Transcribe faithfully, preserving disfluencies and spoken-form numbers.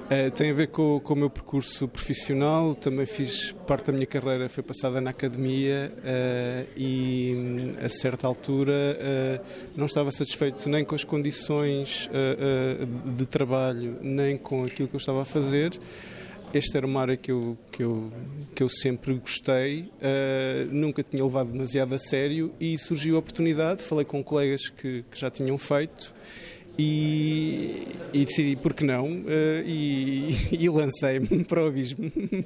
Uh, tem a ver com, com o meu percurso profissional. Também fiz parte da minha carreira, foi passada na academia uh, e a certa altura uh, não estava satisfeito nem com as condições uh, uh, de trabalho, nem com aquilo que eu estava a fazer. Esta era uma área que eu, que eu, que eu sempre gostei, uh, nunca tinha levado demasiado a sério e surgiu a oportunidade, falei com colegas que, que já tinham feito e, e decidi por que não uh, e, e lancei-me para o abismo.